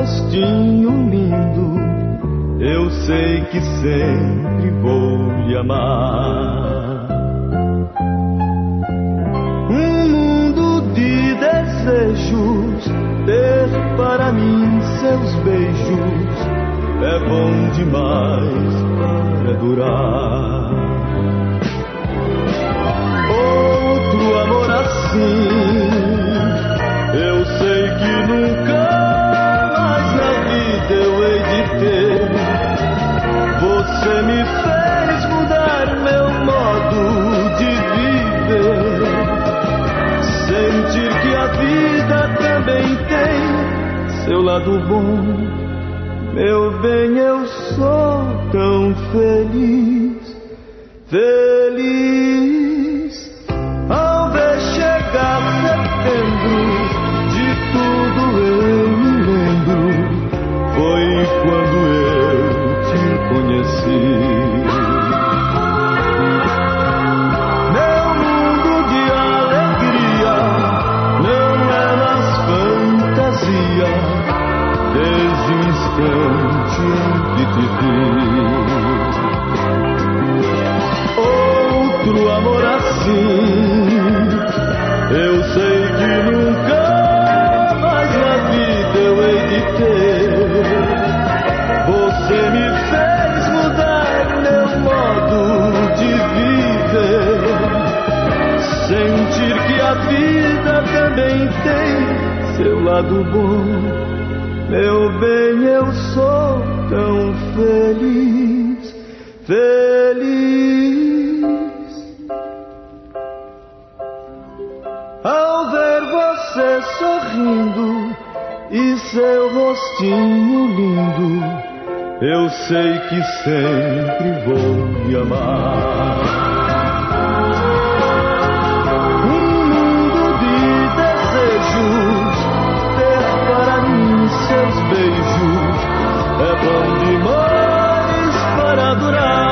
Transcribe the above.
rostinho lindo, eu sei que sempre vou lhe amar. Um mundo de desejos, ter para mim seus beijos, é bom demais para durar. Outro amor assim, eu sei que nunca mais na vida eu hei de ter. Você me fez mudar meu modo de viver, sentir que a vida também tem seu lado bom. Meu bem, eu sou tão feliz, feliz. Ao ver chegar setembro, de tudo eu me lembro, foi quando eu te conheci. Meu mundo de alegria não é mais fantasia, desde o instante em que te vi. Outro amor assim, eu sei que nunca mais na vida eu hei de ter. Você me fez mudar meu modo de viver, sentir que a vida também tem seu lado bom. Meu bem, eu sou tão feliz, feliz. Ao ver você sorrindo e seu rostinho lindo, eu sei que sempre vou lhe amar. Um mundo de desejos, ter para mim seus beijos, é bom demais para durar.